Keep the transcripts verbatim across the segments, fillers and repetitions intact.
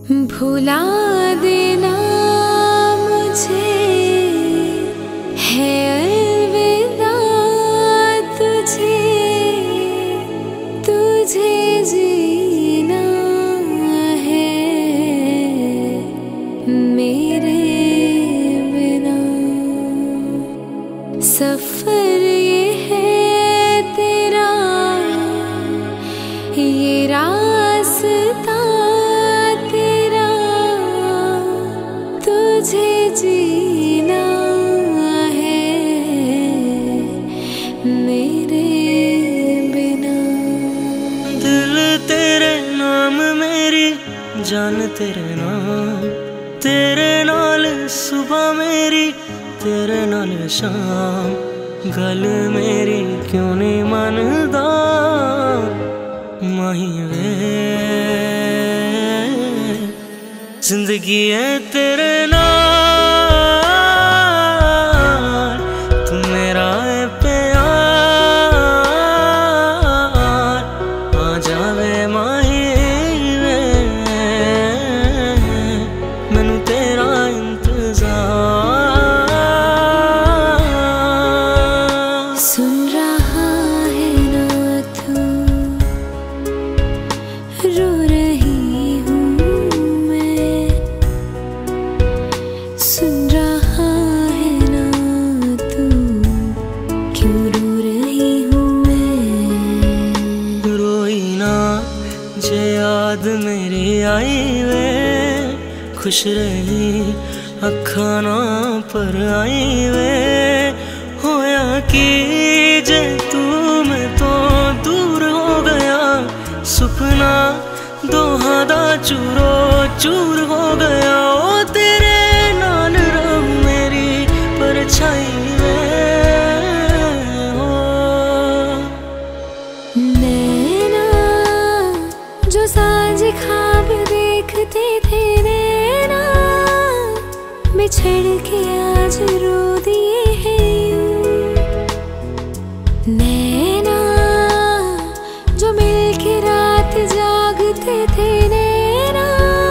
भुला देना मुझे है अलविदा तुझे, तुझे जीना है मेरे बिना। सफर ये है तेरा, ये रास्ता तुझे जीना है मेरे बिना। दिल तेरे नाम मेरी जान तेरे नाम, तेरे नाल सुबह मेरी तेरे नाल शाम। गल मेरी क्यों नहीं मनदा माही वे, जिंदगी है तेरे नाल, तू मेरा है प्यार। आ जावे माही वे, मैनू तेरा इंतजार। सुन रहा है ना तू, रो रही हूँ मैं। सुन रहा है ना तू, क्यों रो रही हूँ मैं। रोई ना जे याद मेरी आई वे, खुश रही अखा ना पर आई वे। होया कि जे तू मैं तो दूर हो गया, सुपना दोहा दा चूरो चूर हो गया। ओ तेरे नाल रब मेरी परछाई वे हो। नैना जो साँझ ख्वाब देखते थे, नैना बिछड़ के आज रो दिए हैं यूं। नैना जो मिलके रात जागते थे, नैना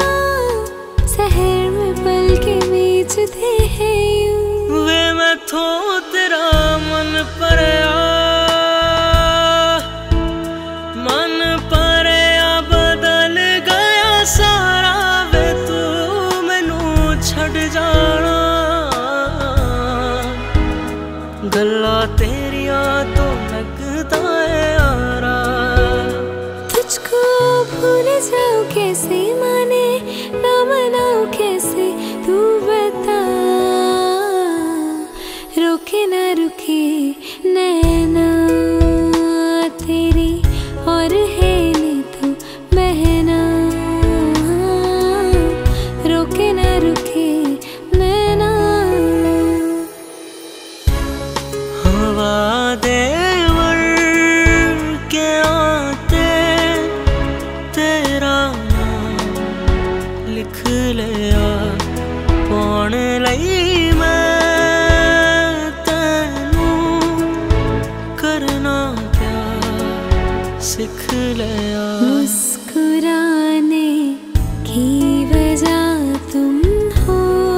शहर में पल के बीचते हैं यूं। वे मैं थो तेरा मन परया, मन परया बदल गया सारा। वे तू मैनू छड़ जाना, गल्ला तेरिया तो लगता है यारा। तुझको भूल जाऊं कैसे, माने ना मनाऊं कैसे, तू बता। रुके ना रुके नैना तेरी, और है नहीं तू बहना। रुके ना रुके नैना। हवा देवर के आते तेरा नाम लिख लिया, पाउण लई मैं तैनू करना प्यार सिख लिया। मुस्कुराने की वजह तुम हो,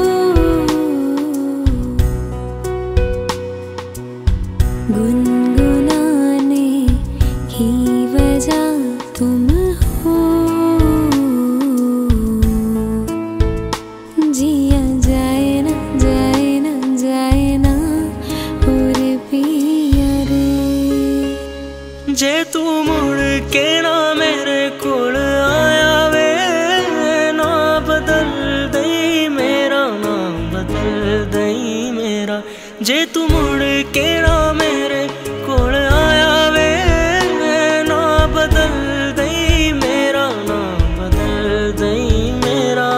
गुनगुनाने की वजह तुम हो। जिया जाए ना जाए ना जाए ना और पिया रे। जे तू मुड़ के ना मेरे कोल आया वे, ना बदल दई मेरा, ना बदल दई मेरा। जे तू मुड़ के ना मेरे कोल आया वे, ना बदल दई मेरा, ना बदल दई मेरा।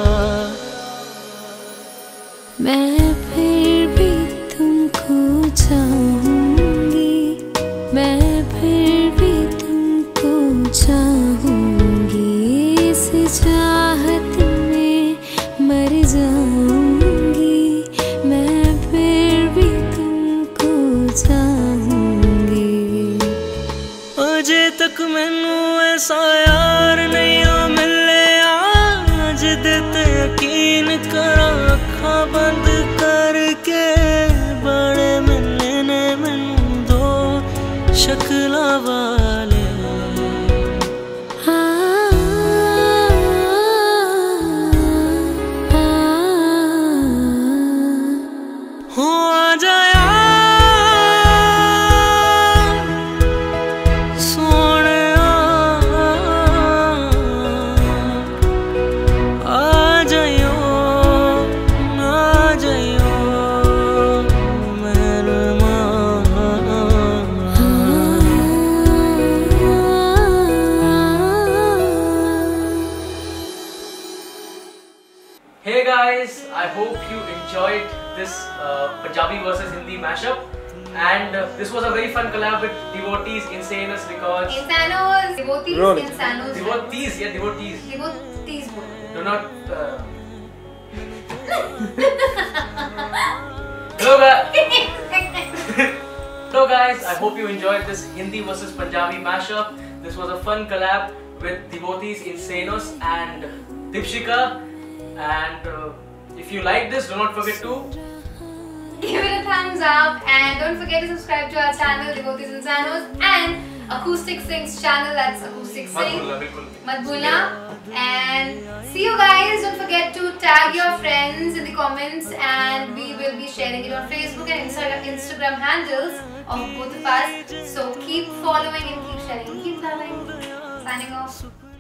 मैं फिर भी तुमको चाहूंगी, मैं फिर भी तुमको चाहूंगी। इस चाहत में मर जाऊंगी, मैं फिर भी तुम करा अखा बंद करके बड़े मिलने मैनू दो शक्ला वाले हो आ जाया सोने आ जाइयो आ जाइयो Hey guys, I hope you enjoyed this uh, Punjabi versus Hindi mashup, and uh, this was a very fun collab with Devotees Insanus Records. Insanos, devotees, Rolling. insanos. Devotees, yeah, Devotees. Devotees. Do not. Uh... Hello guys. Hello guys, I hope you enjoyed this Hindi versus Punjabi mashup. This was a fun collab with Devotees Insanos and Dipshika. And uh, if you like this, do not forget to Give it a thumbs up and don't forget to subscribe to our channel Devotees Insanos and Acoustic Sings channel, that's Acoustic Sing. Mat bhulna. And see you guys. Don't forget to tag your friends in the comments and we will be sharing it on Facebook and Insta Instagram handles of both of us. So keep following and keep sharing. Keep loving. Signing off.